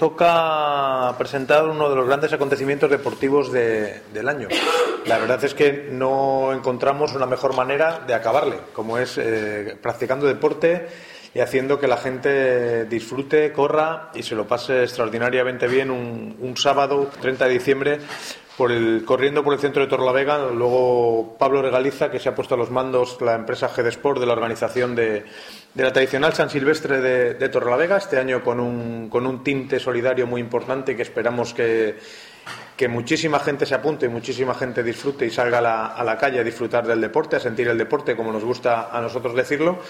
toca presentar uno de los grandes acontecimientos deportivos del año. La verdad es que no encontramos una mejor manera de acabarle, como es practicando deporte y haciendo que la gente disfrute, corra y se lo pase extraordinariamente bien un sábado 30 de diciembre corriendo por el centro de Torrelavega. Luego Pablo Regaliza, que se ha puesto a los mandos la empresa GDsport de la organización de la tradicional San Silvestre de Torrelavega, este año con un tinte solidario muy importante, que esperamos que muchísima gente se apunte, muchísima gente disfrute y salga a la calle a disfrutar del deporte, a sentir el deporte como nos gusta a nosotros decirlo.